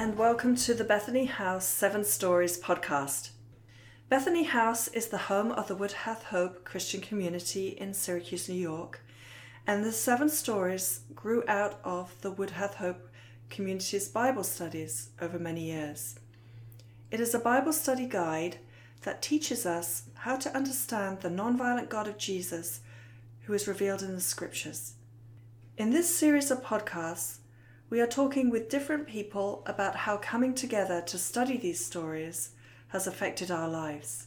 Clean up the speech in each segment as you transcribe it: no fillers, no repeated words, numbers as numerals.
and welcome to the Bethany House 7 Stories podcast. Bethany House is the home of the Woodhath Hope Christian community in Syracuse, New York, and the 7 Stories grew out of the Woodhath Hope community's Bible studies over many years. It is a Bible study guide that teaches us how to understand the nonviolent God of Jesus who is revealed in the scriptures. In this series of podcasts, we are talking with different people about how coming together to study these stories has affected our lives.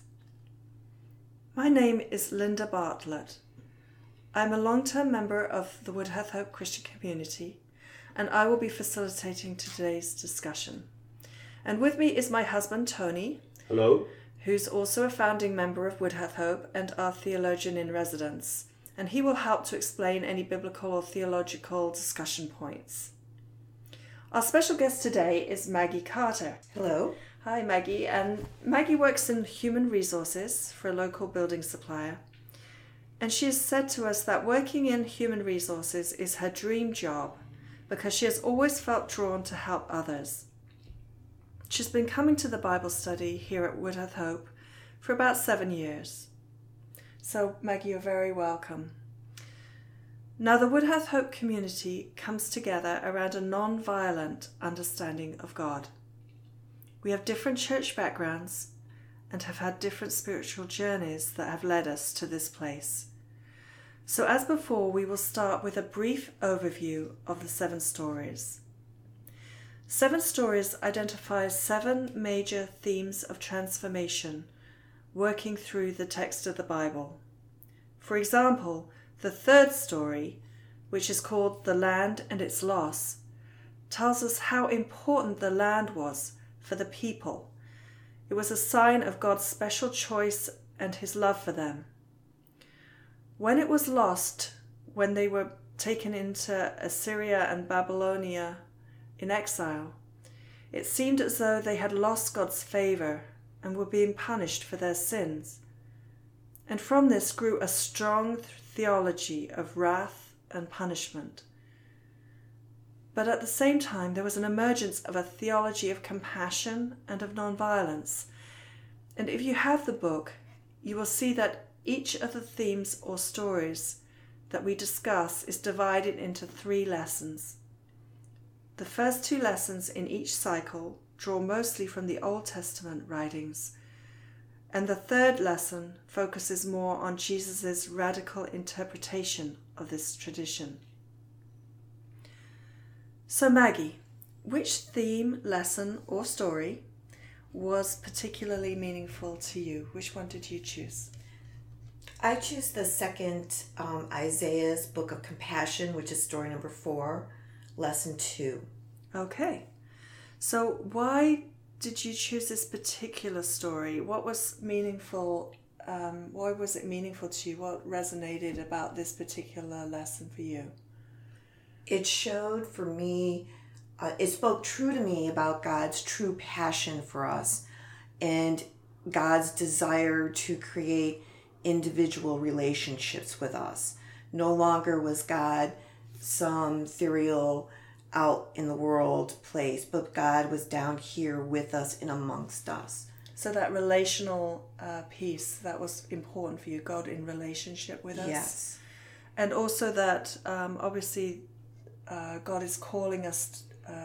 My name is Linda Bartlett. I'm a long-term member of the Woodhath Hope Christian community, and I will be facilitating today's discussion. And with me is my husband, Tony. Hello. Who's also a founding member of Woodhath Hope and our theologian in residence. And he will help to explain any biblical or theological discussion points. Our special guest today is Maggie Carter. Hello. Hi, Maggie. And Maggie works in human resources for a local building supplier. And she has said to us that working in human resources is her dream job because she has always felt drawn to help others. She's been coming to the Bible study here at Woodhath Hope for about 7 years. So, Maggie, you're very welcome. Now, the Woodhath Hope community comes together around a non-violent understanding of God. We have different church backgrounds and have had different spiritual journeys that have led us to this place. So, as before, we will start with a brief overview of the 7 stories. 7 Stories identifies 7 major themes of transformation working through the text of the Bible. For example, the 3rd story, which is called The Land and Its Loss, tells us how important the land was for the people. It was a sign of God's special choice and his love for them. When it was lost, when they were taken into Assyria and Babylonia in exile, it seemed as though they had lost God's favor and were being punished for their sins. And from this grew a strong theology of wrath and punishment. But at the same time, there was an emergence of a theology of compassion and of nonviolence. And if you have the book, you will see that each of the themes or stories that we discuss is divided into 3 lessons. The first 2 lessons in each cycle draw mostly from the Old Testament writings, and the 3rd lesson focuses more on Jesus' radical interpretation of this tradition. So Maggie, which theme, lesson, or story was particularly meaningful to you? Which one did you choose? I choose the 2nd Isaiah's Book of Compassion, which is story number 4, lesson 2. Okay. So why did you choose this particular story? What was meaningful? Why was it meaningful to you? What resonated about this particular lesson for you? It showed for me, it spoke true to me about God's true passion for us and God's desire to create individual relationships with us. No longer was God some ethereal out in the world place, but God was down here with us and amongst us. So that relational piece, that was important for you, God in relationship with us. Yes. And also that obviously God is calling us,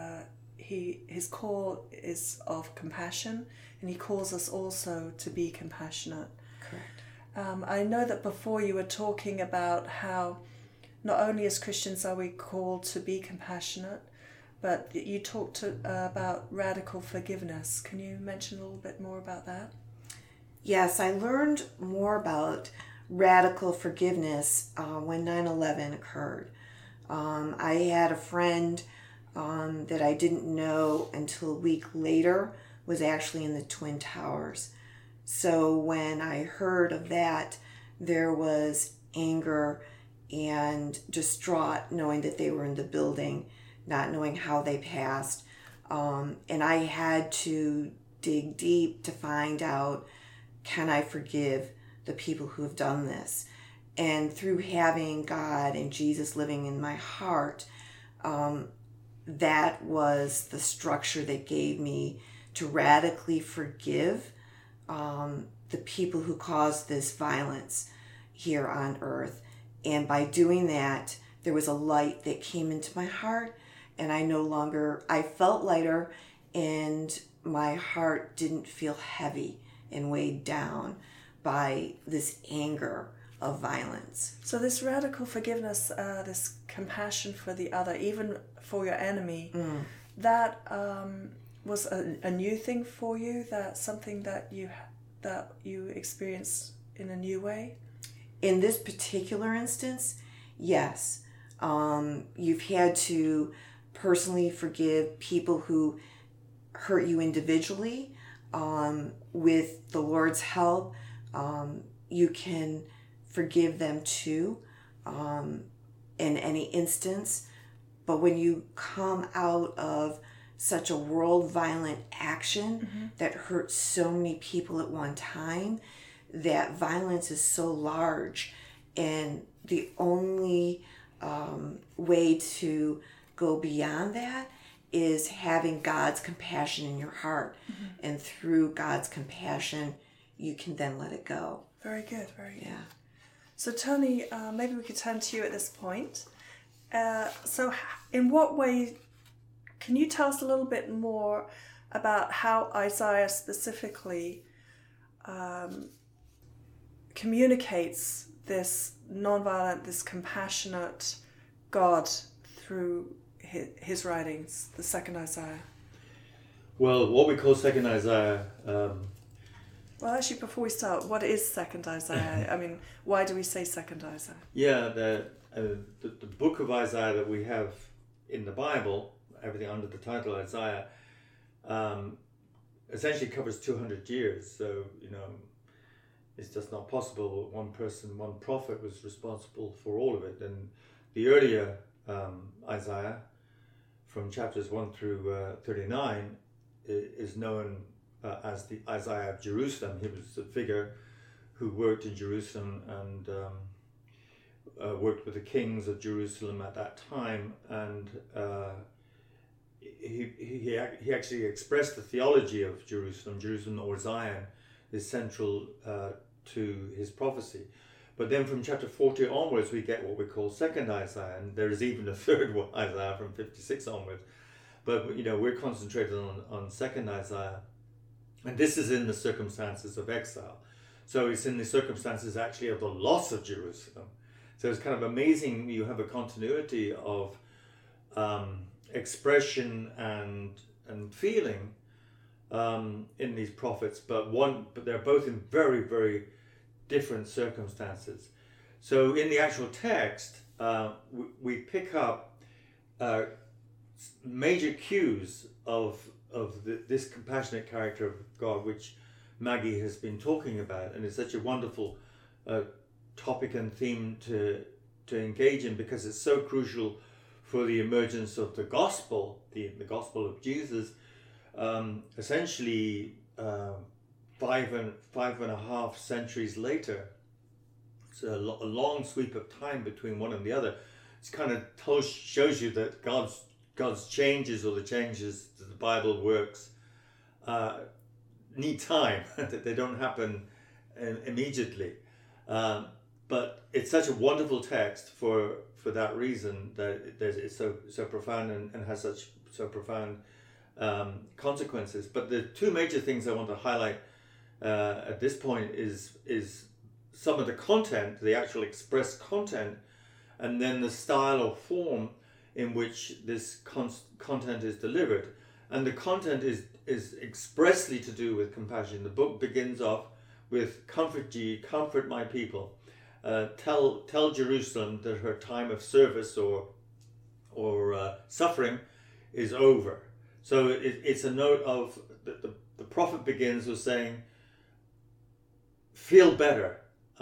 his call is of compassion, and he calls us also to be compassionate. Correct. I know that before you were talking about how not only as Christians are we called to be compassionate, but you talked about radical forgiveness. Can you mention a little bit more about that? Yes, I learned more about radical forgiveness when 9/11 occurred. I had a friend that I didn't know until a week later was actually in the Twin Towers. So when I heard of that, there was anger and distraught knowing that they were in the building, not knowing how they passed. And I had to dig deep to find out, can I forgive the people who have done this? And through having God and Jesus living in my heart, that was the structure that gave me to radically forgive the people who caused this violence here on earth. And by doing that, there was a light that came into my heart, and I felt lighter, and my heart didn't feel heavy and weighed down by this anger of violence. So this radical forgiveness, this compassion for the other, even for your enemy, that was a new thing for you. That something that you experienced in a new way. In this particular instance, yes. You've had to personally forgive people who hurt you individually. With the Lord's help, you can forgive them too, in any instance. But when you come out of such a world violent action that hurts so many people at one time, that violence is so large, and the only way to go beyond that is having God's compassion in your heart. And through God's compassion, you can then let it go. Very good, very good. Yeah. So Tony, maybe we could turn to you at this point. So in what way, can you tell us a little bit more about how Isaiah specifically communicates this nonviolent, this compassionate God through his writings, the second Isaiah? Well, what we call second Isaiah... Well, actually, before we start, what is second Isaiah? I mean, why do we say second Isaiah? Yeah, the book of Isaiah that we have in the Bible, everything under the title Isaiah, essentially covers 200 years. So, it's just not possible. One person, one prophet was responsible for all of it. And the earlier Isaiah, from chapters 1 through 39, is known as the Isaiah of Jerusalem. He was a figure who worked in Jerusalem and worked with the kings of Jerusalem at that time, and he actually expressed the theology of Jerusalem or Zion is central to his prophecy. But then from chapter 40 onwards, we get what we call second Isaiah, and there is even a third one, Isaiah, from 56 onwards. But we're concentrated on second Isaiah, and this is in the circumstances of exile. So it's in the circumstances actually of the loss of Jerusalem. So it's kind of amazing. You have a continuity of expression and feeling in these prophets, but they're both in very, very different circumstances. So in the actual text, we pick up major cues of this compassionate character of God, which Maggie has been talking about, and it's such a wonderful topic and theme to engage in, because it's so crucial for the emergence of the gospel, the gospel of Jesus. Essentially, 5.5 centuries later. It's a long sweep of time between one and the other. It's kind of shows you that God's changes, or the changes that the Bible works, need time. That they don't happen immediately. But it's such a wonderful text for that reason, that it's so profound and has so profound consequences. But the two major things I want to highlight at this point is some of the content, the actual expressed content, and then the style or form in which this content is delivered. And the content is expressly to do with compassion. The book begins off with, "Comfort ye, comfort my people. Tell Jerusalem that her time of service or suffering is over." So it's a note of the prophet begins with saying, "Feel better.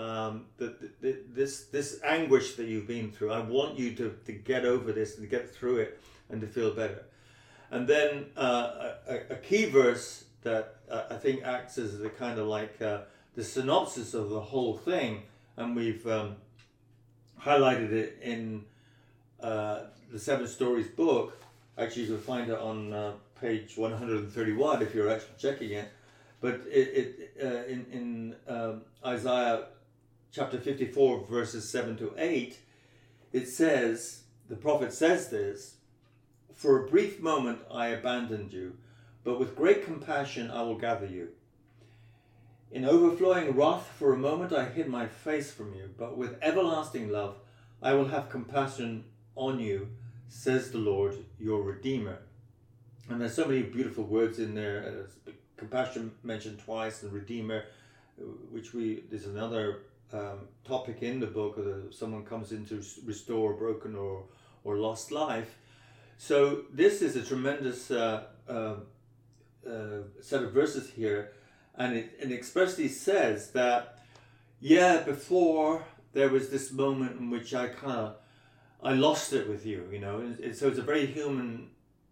This anguish that you've been through, I want you to get over this and get through it and to feel better." And then a key verse that I think acts as the kind of like the synopsis of the whole thing, and we've highlighted it in the Seven Stories book, Actually, you can find it on page 131 if you're actually checking it. But in Isaiah chapter 54, verses 7 to 8, it says, the prophet says this, "For a brief moment I abandoned you, but with great compassion I will gather you. In overflowing wrath for a moment I hid my face from you, but with everlasting love I will have compassion on you, says the Lord, your Redeemer." And there's so many beautiful words in there. Compassion mentioned twice, and Redeemer, there's another topic in the book of someone comes in to restore a broken or lost life. So this is a tremendous set of verses here, and it expressly says that, before there was this moment in which I lost it with you, so it's a very human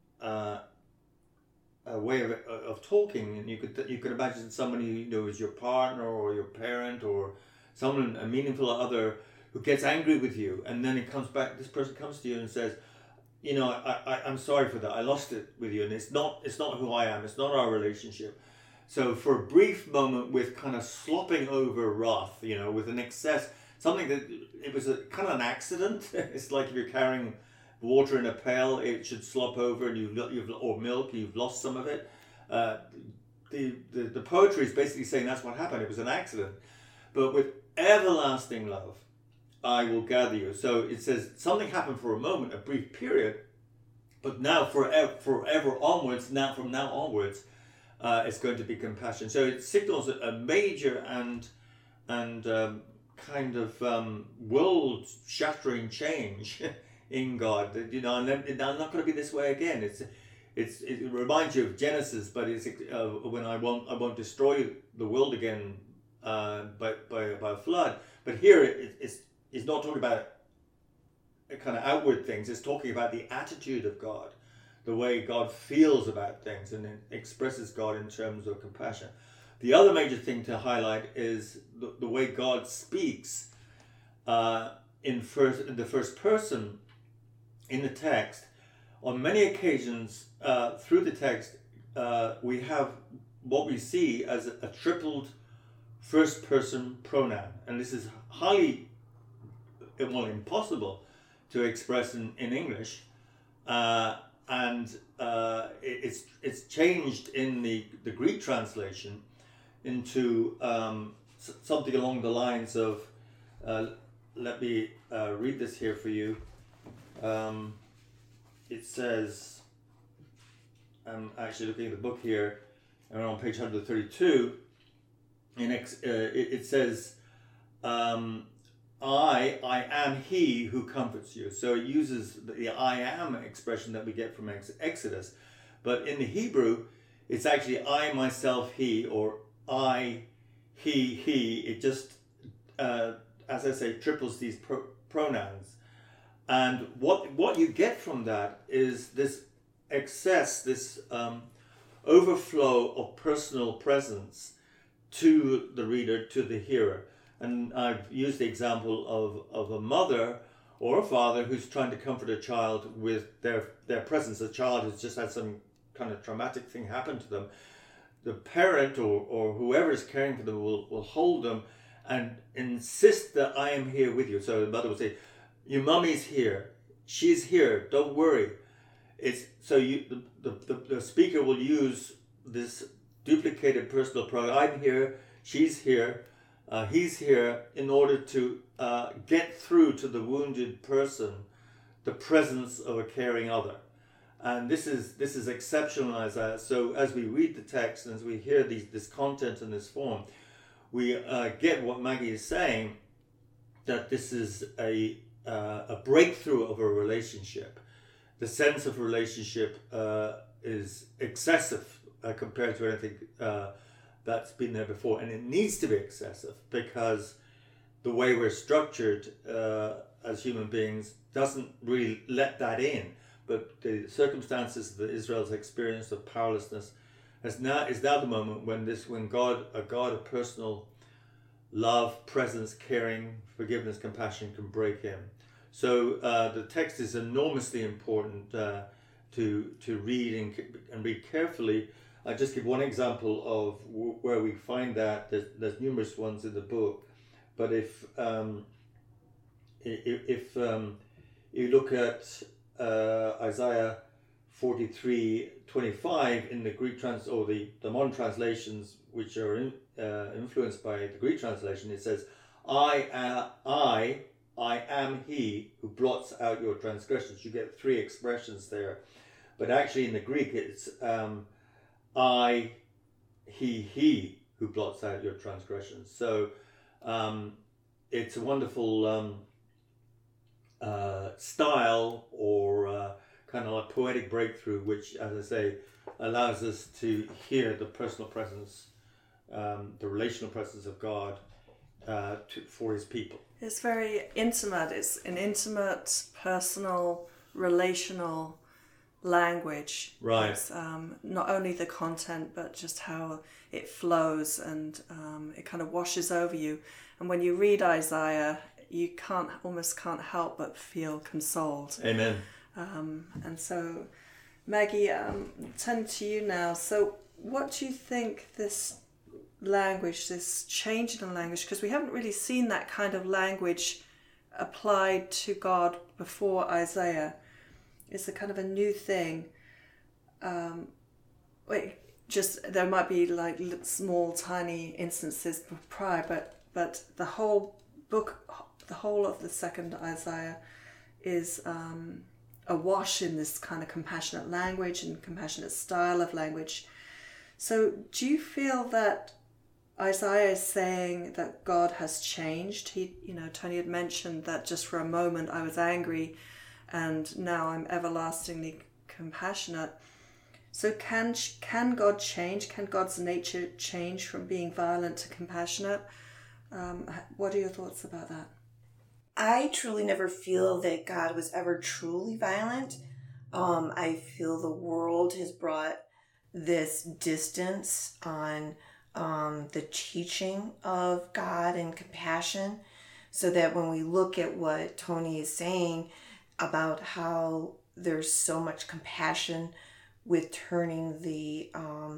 way of talking, and you could imagine somebody who is your partner or your parent or someone, a meaningful other, who gets angry with you, and then this person comes to you and says, I'm sorry for that, I lost it with you, and it's not who I am, it's not our relationship. So for a brief moment, with kind of slopping over wrath, with an excess, something that it was a kind of an accident. It's like if you're carrying water in a pail, it should slop over, and or milk, you've lost some of it. The poetry is basically saying that's what happened. It was an accident. But with everlasting love, I will gather you. So it says something happened for a moment, a brief period, but now forever onwards. From now onwards, it's going to be compassion. So it signals a major and kind of world-shattering change in God. And I'm not going to be this way again. It reminds you of Genesis, but it's when I won't destroy the world again by a flood. But here it's not talking about kind of outward things. It's talking about the attitude of God, the way God feels about things, and it expresses God in terms of compassion. The other major thing to highlight is the way God speaks in the first person in the text. On many occasions through the text, we have what we see as a tripled first person pronoun, and this is highly impossible to express in English, and it's changed in the Greek translation into something along the lines of, let me read this here for you. It says, I'm actually looking at the book here, and on page 132, it says, I am he who comforts you. So it uses the I am expression that we get from Exodus. But in the Hebrew, it's actually I, myself, he, or I, he. It just, as I say, triples these pronouns. And what you get from that is this excess, this overflow of personal presence to the reader, to the hearer. And I've used the example of a mother or a father who's trying to comfort a child with their presence. A child has just had some kind of traumatic thing happen to them. The parent or whoever is caring for them will hold them and insist that I am here with you. So the mother will say, your mummy's here. She's here. Don't worry. It's so the speaker will use this duplicated personal pronoun. I'm here. She's here. He's here, in order to get through to the wounded person the presence of a caring other. And this is exceptional, Isaiah. So as we read the text and as we hear this content in this form, we get what Maggie is saying, that this is a breakthrough of a relationship. The sense of relationship is excessive compared to anything that's been there before, and it needs to be excessive because the way we're structured as human beings doesn't really let that in. But the circumstances that Israel's experienced of powerlessness is now the moment when God of personal love, presence, caring, forgiveness, compassion can break in. So the text is enormously important to read and read carefully. I just give one example of where we find that. There's numerous ones in the book, but if you look at Isaiah 43:25 in the Greek or the modern translations, which are influenced by the Greek translation, it says, I am he who blots out your transgressions. You get three expressions there, but actually in the Greek it's I, he who blots out your transgressions. So it's a wonderful style or kind of a poetic breakthrough, which, as I say, allows us to hear the personal presence, the relational presence of God for his people. It's very intimate. It's an intimate, personal, relational language. Right. It's not only the content, but just how it flows, and it kind of washes over you. And when you read Isaiah, you almost can't help but feel consoled. Amen. And so, Maggie, turning to you now. So, what do you think this language, this change in the language, because we haven't really seen that kind of language applied to God before Isaiah. It's a kind of a new thing. There might be like small, tiny instances prior, but the whole book, the whole of the second Isaiah is awash in this kind of compassionate language and compassionate style of language. So do you feel that Isaiah is saying that God has changed? Tony had mentioned that just for a moment I was angry and now I'm everlastingly compassionate. So can God change? Can God's nature change from being violent to compassionate? What are your thoughts about that? I truly never feel that God was ever truly violent. I feel the world has brought this distance on the teaching of God and compassion, so that when we look at what Tony is saying about how there's so much compassion with turning the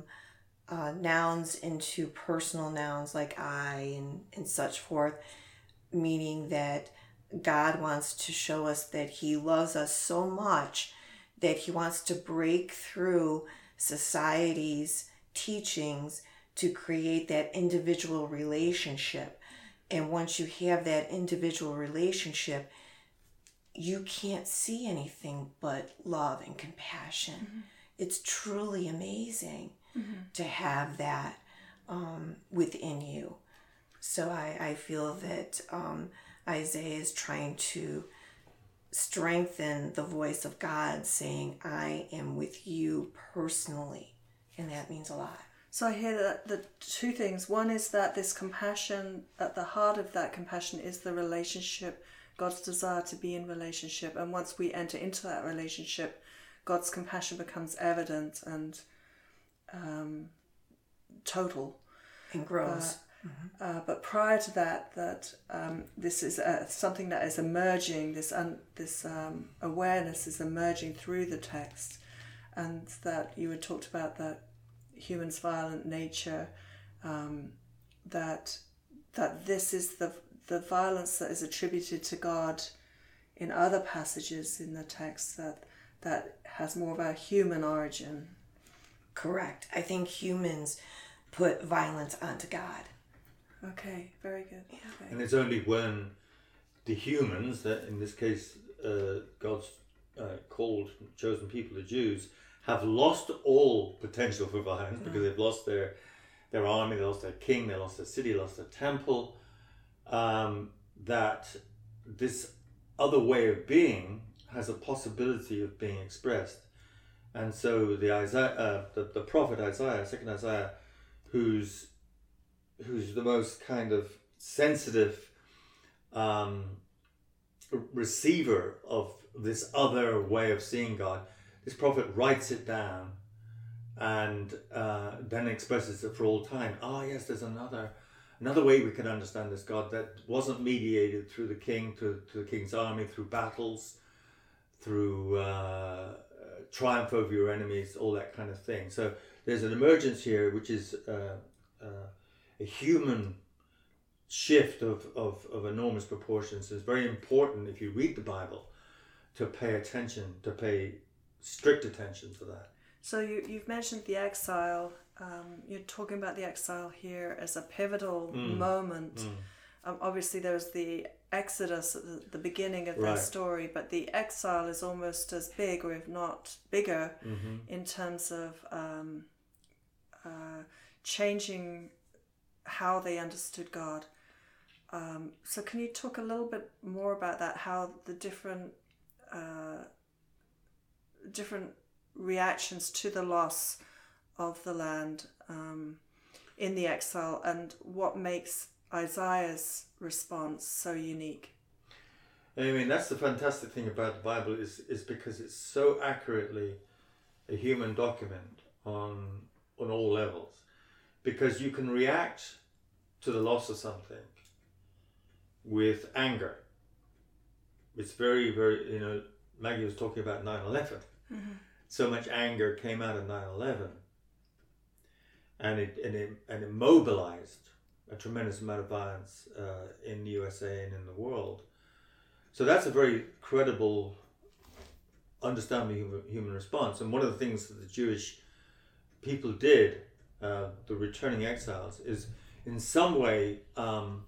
nouns into personal nouns like I and such forth, meaning that God wants to show us that he loves us so much that he wants to break through society's teachings to create that individual relationship. And once you have that individual relationship, you can't see anything but love and compassion. Mm-hmm. It's truly amazing to have that within you. So I feel that Isaiah is trying to strengthen the voice of God, saying, I am with you personally. And that means a lot. So I hear that the two things. One is that this compassion, at the heart of that compassion is the relationship, God's desire to be in relationship. And once we enter into that relationship, God's compassion becomes evident and total. And grows. But prior to that this is something that is emerging, this awareness is emerging through the text. And that you had talked about that human's violent nature, that this is the violence that is attributed to God in other passages in the text that has more of a human origin. Correct. I think humans put violence onto God. Okay, very good. Yeah. Okay. And it's only when the humans, that in this case God's called, chosen people, the Jews, have lost all potential for violence because they've lost their army, they lost their king, they lost their city, they lost their temple, that this other way of being has a possibility of being expressed. And so the prophet Isaiah, second Isaiah, who's the most kind of sensitive receiver of this other way of seeing God, this prophet writes it down and then expresses it for all time. Yes, there's another way we can understand this God that wasn't mediated through the king, through the king's army, through battles, through triumph over your enemies, all that kind of thing. So there's an emergence here, which is a human shift of enormous proportions. It's very important, if you read the Bible, to pay attention, to pay strict attention to that. So you've mentioned the exile. You're talking about the exile here as a pivotal moment. Obviously, there's the Exodus at the beginning of that story, but the exile is almost as big, or if not bigger, in terms of changing how they understood God. So can you talk a little bit more about that, how the different reactions to the loss of the land in the exile, and what makes Isaiah's response so unique? I mean, that's the fantastic thing about the Bible is because it's so accurately a human document on all levels, because you can react to the loss of something with anger. It's very, very, Maggie was talking about 9/11. So much anger came out of 9/11, and it mobilized a tremendous amount of violence in the USA and in the world. So that's a very credible understanding of human response. And one of the things that the Jewish people did, the returning exiles, is in some way kind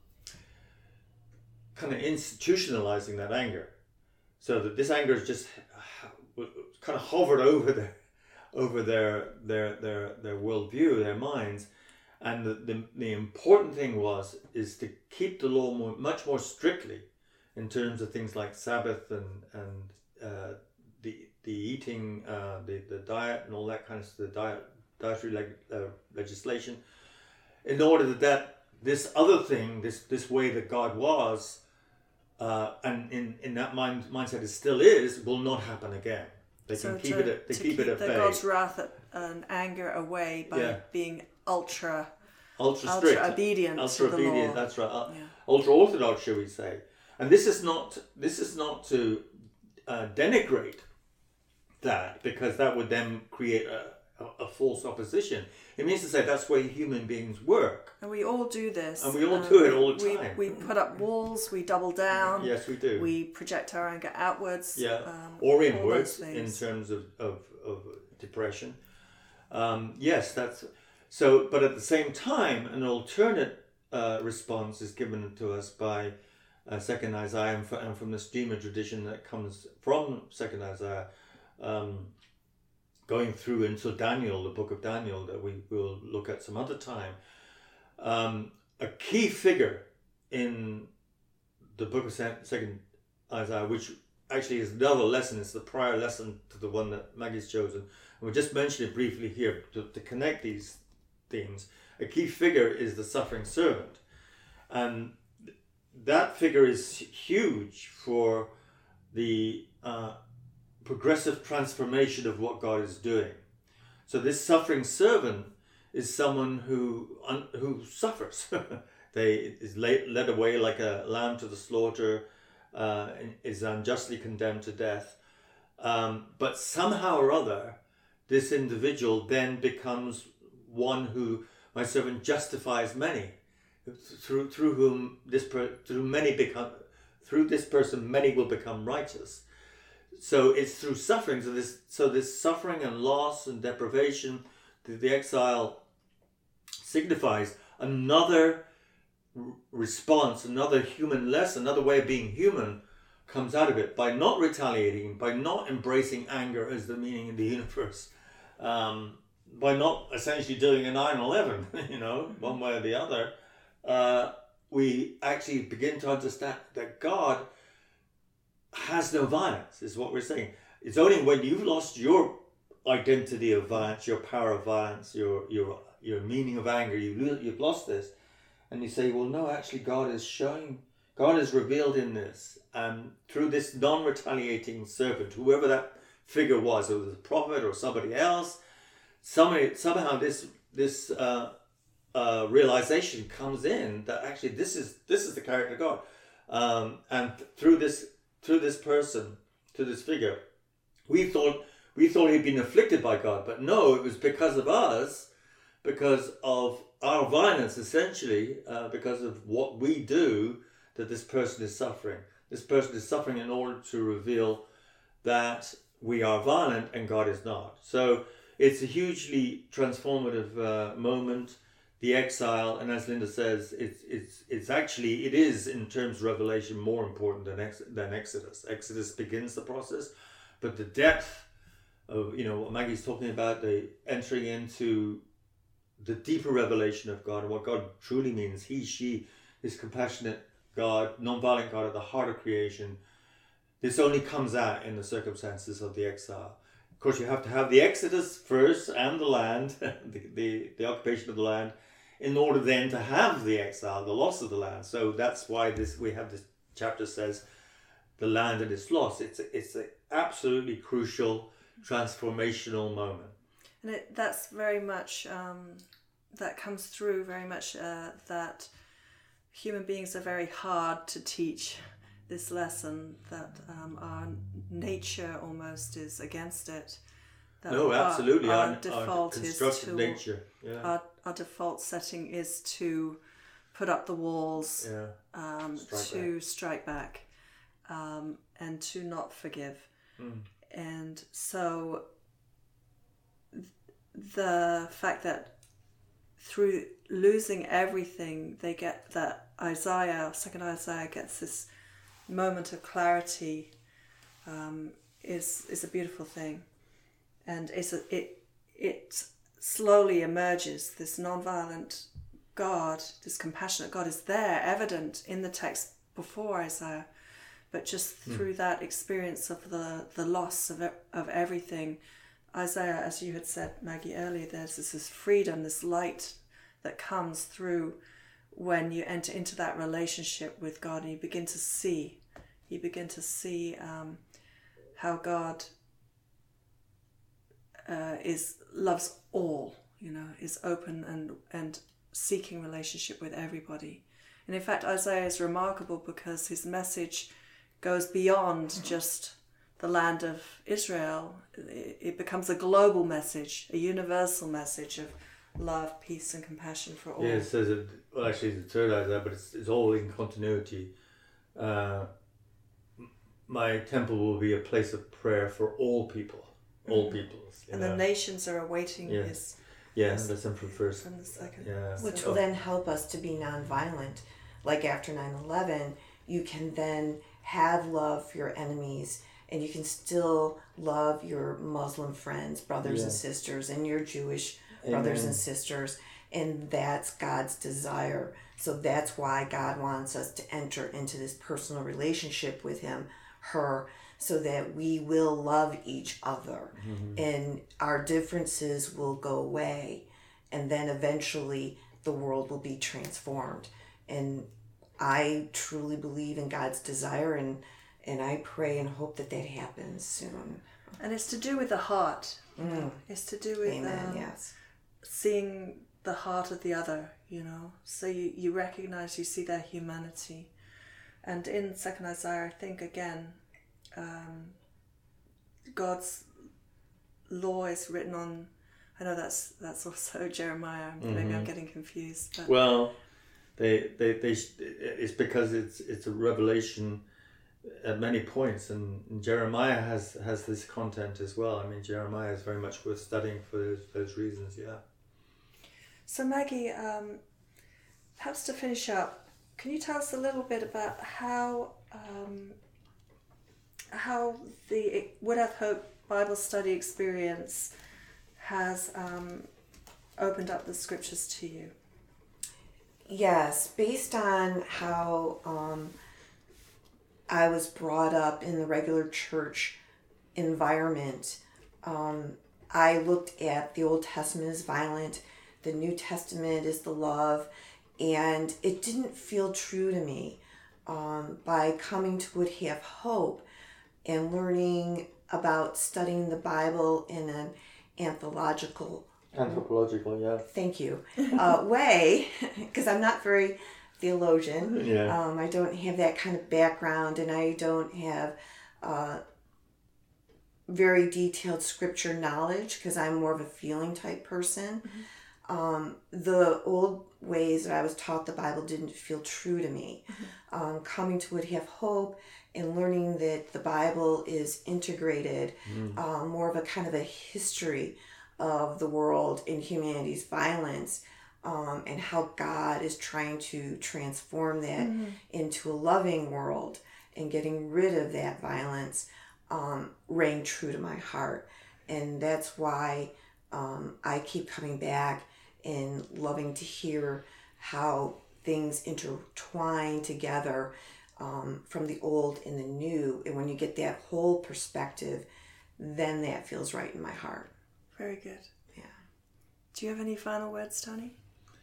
of institutionalizing that anger, so that this anger is just kind of hovered over their worldview, their minds. And the important thing is to keep the law much more strictly in terms of things like Sabbath and the eating, the diet and all that kind of stuff, the dietary legislation, in order that this other thing, this way that God was, and in that mindset it still is, will not happen again. They can keep it at bay. God's wrath and anger away by being ultra strict, obedient ultra to obedient. the law. That's right. Ultra orthodox, shall we say? And this is not to denigrate that, because that would then create a false opposition. It means to say that's where human beings work. And we all do this. And we all do it all the time. We put up walls, we double down. Yes, we do. We project our anger outwards. Or inwards in terms of depression. Yes, that's... So, but at the same time, an alternate response is given to us by Second Isaiah and from the Steamer tradition that comes from Second Isaiah, going through into Daniel, the book of Daniel, that we will look at some other time. A key figure in the book of Second Isaiah, which actually is another lesson, it's the prior lesson to the one that Maggie's chosen, and we'll just mention it briefly here to connect these themes. A key figure is the suffering servant, and that figure is huge for the progressive transformation of what God is doing. So this suffering servant is someone who suffers. They is led away like a lamb to the slaughter, is unjustly condemned to death. But somehow or other, this individual then becomes one who, my servant justifies many, through this person many will become righteous. So it's through suffering. So this suffering and loss and deprivation, the exile signifies another response, another human lesson, another way of being human comes out of it by not retaliating, by not embracing anger as the meaning in the universe, by not essentially doing a 9/11, one way or the other. We actually begin to understand that God has no violence, is what we're saying. It's only when you've lost your identity of violence, your power of violence, your meaning of anger, you've lost this, and you say, well, no, actually God is revealed in this, and through this non-retaliating servant, whoever that figure was, whether it was a prophet or somebody else, somehow this realization comes in that actually this is the character of God, and through this person, to this figure, we thought we thought he'd been afflicted by God, but no, it was because of us, because of our violence, essentially, because of what we do, that this person is suffering. This person is suffering in order to reveal that we are violent and God is not. So it's a hugely transformative moment, the exile, and as Linda says, it's actually, it is in terms of Revelation more important than Exodus. Exodus begins the process, but the depth of, what Maggie's talking about, the entering into the deeper revelation of God and what God truly means, he, she, this compassionate God, non-violent God at the heart of creation, this only comes out in the circumstances of the exile. Of course, you have to have the Exodus first and the land, the occupation of the land, in order then to have the exile, the loss of the land. So that's why we have this chapter says the land and its loss. It's an absolutely crucial transformational moment. And that's very much, that comes through very much that human beings are very hard to teach this lesson, that our nature almost is against it. That no, absolutely. Our default our is constructive to, nature. Yeah. Our default setting is to put up the walls, strike back, and to not forgive. And so the fact that through losing everything, they get that second Isaiah gets this moment of clarity, is a beautiful thing. And it slowly emerges. This non-violent God, this compassionate God is there, evident in the text before Isaiah, but just through that experience of the loss of everything, Isaiah, as you had said, Maggie, earlier, there's this freedom, this light that comes through when you enter into that relationship with God, and you begin to see how God loves all, is open and seeking relationship with everybody. And in fact, Isaiah is remarkable because his message goes beyond just the land of Israel. It becomes a global message, a universal message of love, peace, and compassion for all. Yeah, it says it. Well, actually, it's the third Isaiah, but it's all in continuity. My temple will be a place of prayer for all people, all peoples. And the nations are awaiting his. Yeah, that's from first. From the second. Yeah. Which will then help us to be nonviolent. Like after 9/11, you can then have love for your enemies, and you can still love your Muslim friends, brothers and sisters, and your Jewish brothers and sisters. And that's God's desire. So that's why God wants us to enter into this personal relationship with him, her, so that we will love each other. And our differences will go away. And then eventually the world will be transformed. And I truly believe in God's desire, and I pray and hope that happens soon. And it's to do with the heart. It's to do with seeing the heart of the other, So you recognize, you see their humanity. And in second Isaiah, I think again, God's law is written on. I know that's also Jeremiah. Maybe I'm getting confused. But. Well, they it's because it's a revelation at many points, and Jeremiah has this content as well. I mean, Jeremiah is very much worth studying for those reasons. Yeah. So Maggie, perhaps to finish up, can you tell us a little bit about how the Wood Earth Hope Bible study experience has opened up the scriptures to you? Yes, based on how I was brought up in the regular church environment, I looked at the Old Testament as violent, the New Testament is the love, and it didn't feel true to me. By coming to Wood Have Hope and learning about studying the Bible in an anthropological, thank you, way, because I'm not very theologian. I don't have that kind of background, and I don't have very detailed scripture knowledge because I'm more of a feeling type person. The old ways that I was taught the Bible didn't feel true to me. Coming to Would Have Hope and learning that the Bible is integrated, more of a kind of a history of the world and humanity's violence, and how God is trying to transform that into a loving world and getting rid of that violence, rang true to my heart. And that's why I keep coming back and loving to hear how things intertwine together, from the old and the new. And when you get that whole perspective, then that feels right in my heart. Very good. Yeah. Do you have any final words, Tony?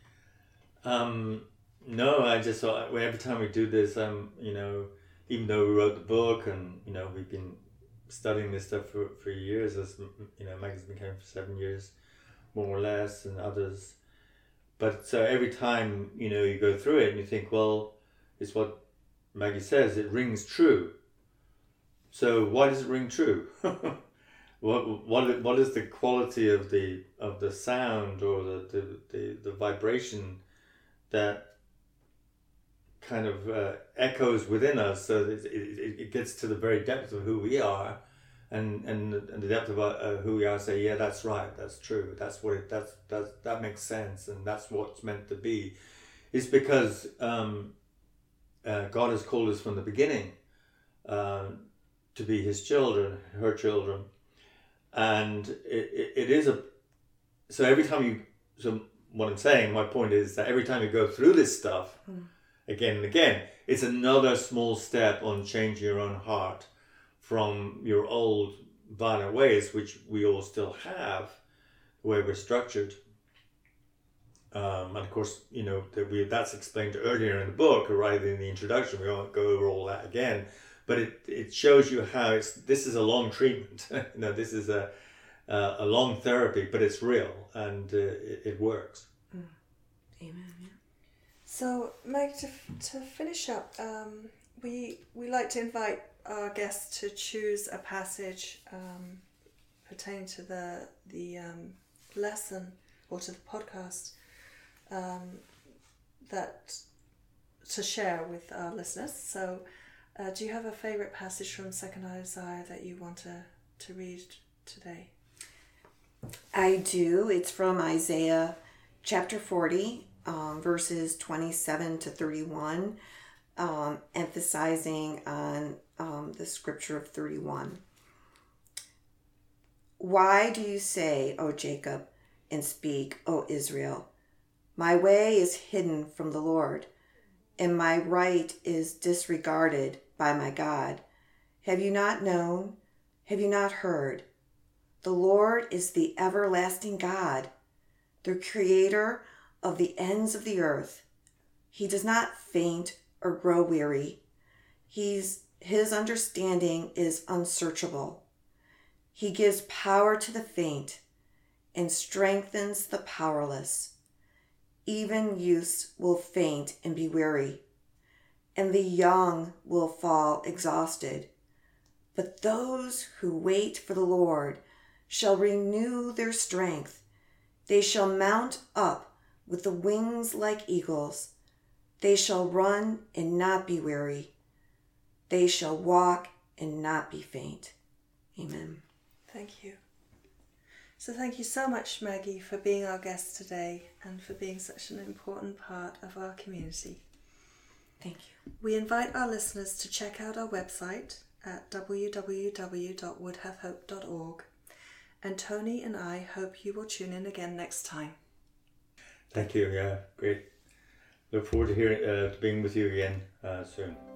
No, I just thought every time we do this, even though we wrote the book and, we've been studying this stuff for years, as, Maggie's been coming for 7 years, more or less, and others. But so every time, you go through it and you think, well, it's what Maggie says, it rings true. So why does it ring true? What is the quality of the sound or the vibration that kind of echoes within us, so that it gets to the very depth of who we are, and the depth of who we are. Say, yeah, that's right, that's true, that's what that makes sense, and that's what's meant to be. It's because God has called us from the beginning to be His children, her children, and it is so every time what I'm saying, my point is that every time you go through this stuff again and again, it's another small step on changing your own heart from your old violent ways, which we all still have, the way we're structured. And of course, that's explained earlier in the book, or right in the introduction. We won't go over all that again, but it shows you how this is a long treatment. This is a long therapy, but it's real, and it works. Amen. Yeah. So, Meg, to finish up, we like to invite our guests to choose a passage pertaining to the lesson or to the podcast that to share with our listeners. So, do you have a favorite passage from 2nd Isaiah that you want to read today? I do. It's from Isaiah chapter 40, verses 27 to 31, emphasizing on the scripture of 31. Why do you say, O Jacob, and speak, O Israel? My way is hidden from the Lord, and my right is disregarded by my God. Have you not known? Have you not heard? The Lord is the everlasting God, the creator of the ends of the earth. He does not faint or grow weary. His understanding is unsearchable. He gives power to the faint and strengthens the powerless. Even youths will faint and be weary, and the young will fall exhausted. But those who wait for the Lord shall renew their strength. They shall mount up with the wings like eagles. They shall run and not be weary. They shall walk and not be faint. Amen. Thank you. So thank you so much, Maggie, for being our guest today and for being such an important part of our community. Thank you. We invite our listeners to check out our website at www.wouldhavehope.org. And Tony and I hope you will tune in again next time. Thank you. Yeah, great. Look forward to being with you again soon.